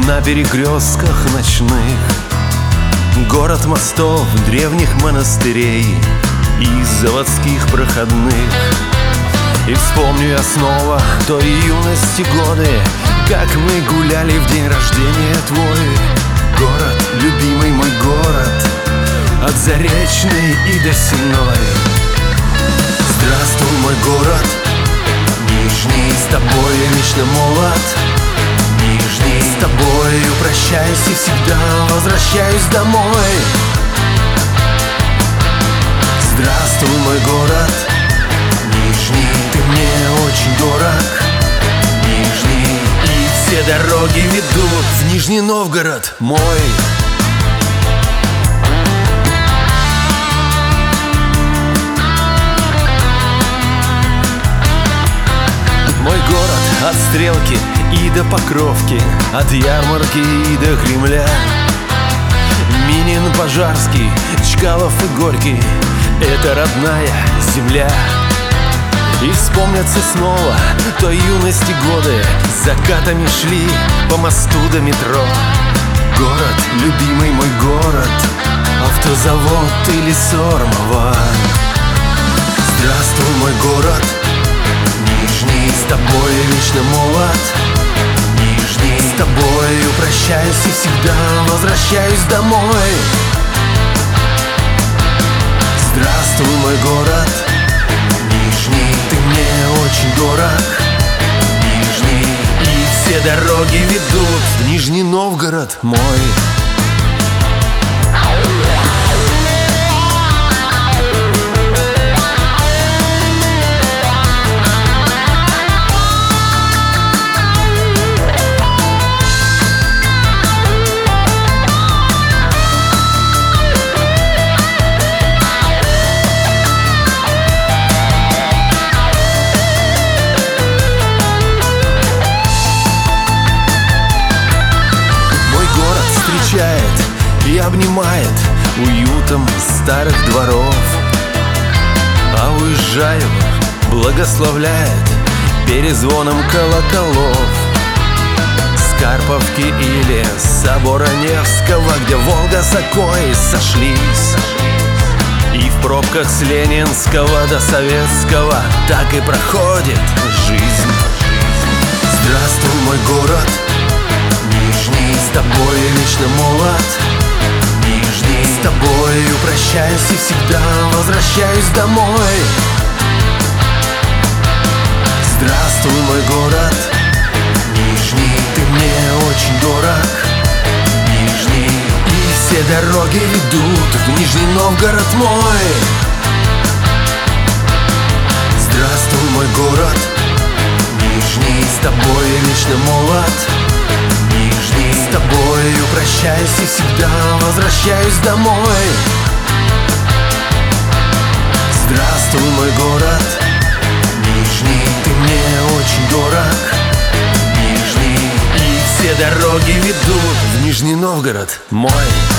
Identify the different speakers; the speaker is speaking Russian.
Speaker 1: на перекрестках ночных. Город мостов, древних монастырей и заводских проходных. И вспомню я снова той юности годы, как мы гуляли в день рождения твой. Город, любимый мой город, от Заречной и до Сенной. Здравствуй, мой город, Нижний, с тобой я вечно молод. Нижний, с тобою прощаюсь и всегда возвращаюсь домой. Здравствуй, мой город, Нижний, ты мне очень дорог. Нижний, и все дороги ведут в Нижний Новгород мой. Мой город от Стрелки и до Покровки, от Ярмарки и до Кремля. Минин, Пожарский, Чкалов и Горький — это родная земля. И вспомнятся снова той юности годы, закатами шли по мосту до метро. Город, любимый мой город, автозавод или Сормово. Здравствуй, мой город, Нижний, с тобой я вечно молод. Нижний, с тобою прощаюсь и всегда возвращаюсь домой. Здравствуй, мой город, Нижний, ты мне очень дорог. Нижний, и все дороги ведут в Нижний Новгород мой. И обнимает уютом старых дворов, а уезжаю, благословляет перезвоном колоколов. С Карповки или с собора Невского, где Волга с Окой сошлись, и в пробках с Ленинского до Советского так и проходит жизнь. Здравствуй, мой город, Нижний, с тобой я вечно молод. Нижний, с тобою прощаюсь и всегда возвращаюсь домой. Здравствуй, мой город, Нижний, ты мне очень дорог. Нижний, и все дороги ведут в Нижний Новгород мой. Здравствуй, мой город, Нижний, с тобой я вечно молод. Нижний, с тобою прощаюсь и всегда возвращаюсь домой. Здравствуй, мой город, Нижний, ты мне очень дорог. Нижний, и все дороги ведут в Нижний Новгород мой.